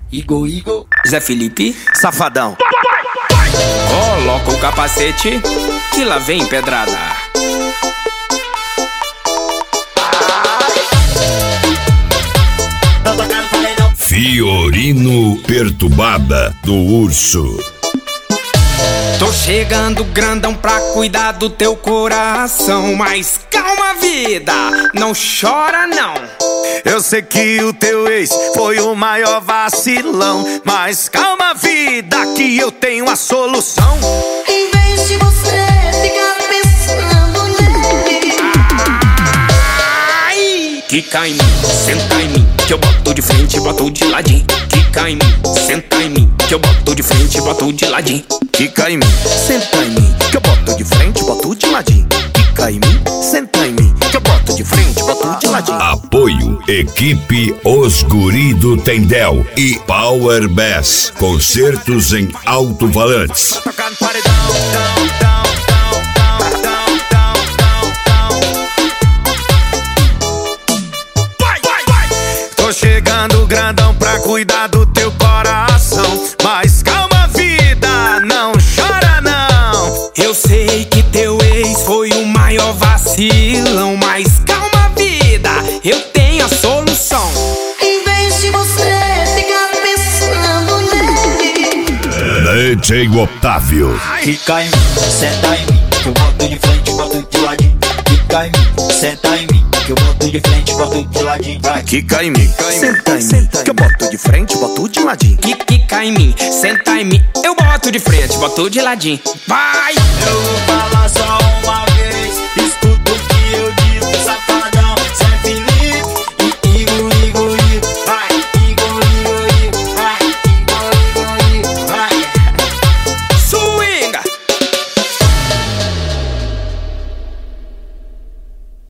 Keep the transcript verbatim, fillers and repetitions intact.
Igor, Igor, Zé Felipe, Safadão. Coloca o capacete, que lá vem pedrada. Fiorino Perturbada do Urso. Tô chegando grandão pra cuidar do teu coração, mas calma, vida, não chora não. Eu sei que o teu ex foi o maior vacilão, mas calma, vida, que eu tenho a solução. Em vez de você ficar pensando nele, Ai! Quica em mim, senta em mim, que eu boto de frente e boto de ladinho. Quica em mim, senta em mim, que eu boto de frente e boto de ladinho. Quica em mim, senta em mim, que eu boto de frente, boto de ladinho. Quica em mim, senta em mim, que eu boto de frente, boto de ladinho. Apoio Equipe Os Guri do Tendel e Power Bass, concertos em alto-falantes. Tocar no paredão, down, down, down, down, down, down. Vai, vai, vai. Tô chegando grandão pra cuidar do teu coração, mas calma, vida, não chora não. Eu sei que teu ex foi o maior vacilão, mas calma, vida, eu tenho a solução. em vez de você ficar pensando nele, D J Otávio. Fica em mim, senta em mim, que eu boto de frente, boto de ladinho. Fica em mim, senta em mim, que eu boto de frente, boto de ladinho. Vai. Quica em mim, senta em mim, que eu boto de frente, boto de ladinho. Quica em mim, senta em mim, eu boto de frente, boto de ladinho. Vai! Eu vou falar só uma